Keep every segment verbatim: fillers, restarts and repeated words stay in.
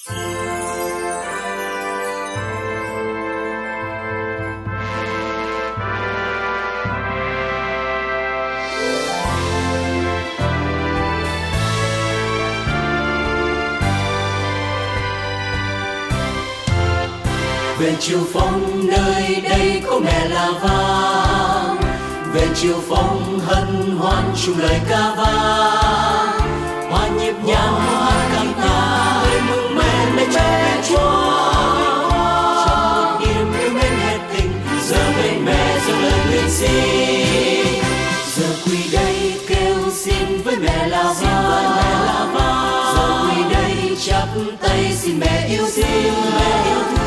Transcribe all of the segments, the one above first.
Về chiều phong nơi đây có mẹ là vang, về chiều phong hân hoan chung lời ca vang, hoa nhịp nhàng hát căng ta người mừng men để cho mẹ Chúa. Trong một niềm yêu mến hết tình, giờ bên mẹ dâng lời nguyện xin, giờ quỳ đây kêu xin với mẹ là vang, giờ quỳ đây chắp tay xin mẹ yêu thương, mẹ yêu thương.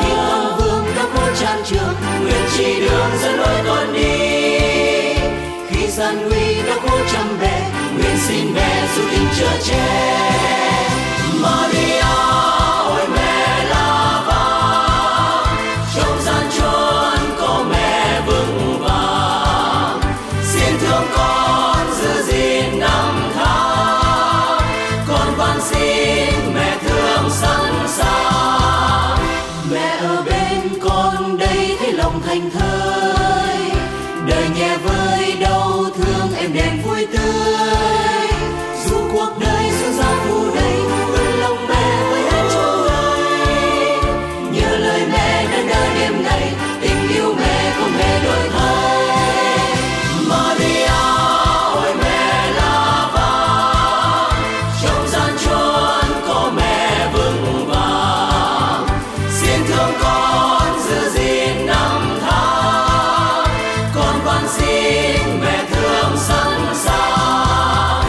Chan trường nguyện chỉ đường dẫn lối con đi, khi gian nguy đã khổ trăm bề, nguyện xin mẹ giúp tình chở che. Maria ôi mẹ là vang, trong gian chốn có mẹ vững vàng, xin thương con giữ gìn năm tháng, con van xin mẹ thương sẵn sàng. Mẹ ở bên con đây thấy lòng thành thơi, đời nhẹ vơi đau thương em đềm vui tươi, dù cuộc đời xuân gian phù đầy, ơn lòng mẹ với hết trọn đời. Nhớ lời mẹ đã đợi đêm này, tình yêu mẹ không hề đổi thay. Maria ôi mẹ là vang, trong gian chốn có mẹ vững vàng, xin thương con giữ gìn năm tháng, con van xin mẹ thương sẵn sàng.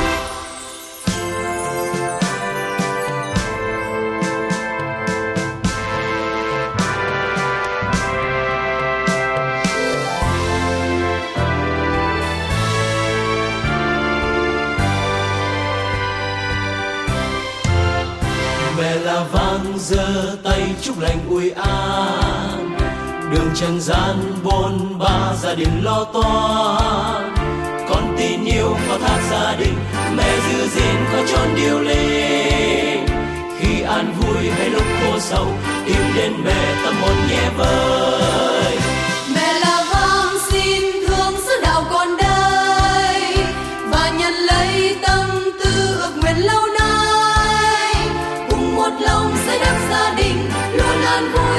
Mẹ là vang giơ tay chúc lành ủi an, đường trần gian bôn ba gia đình lo toan, con tin yêu có thác gia đình, mẹ giữ gìn có trọn điều linh. Khi an vui hay lúc khổ sầu, tìm đến mẹ tâm hồn nhẹ vơi. Mẹ là vang xin thương sứ đạo con đây, và nhận lấy tâm tư ước nguyện lâu nay, cùng một lòng xây đắp gia đình luôn an vui.